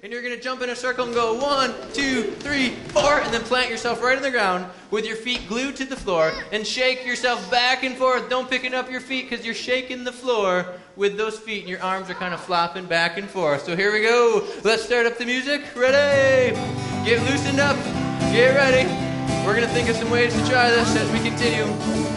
and you're going to jump in a circle and go 1, 2, 3, 4, and then plant yourself right on the ground with your feet glued to the floor and shake yourself back and forth. Don't picking up your feet because you're shaking the floor with those feet and your arms are kind of flopping back and forth. So here we go. Let's start up the music. Ready? Get loosened up. Get ready. We're going to think of some ways to try this as we continue.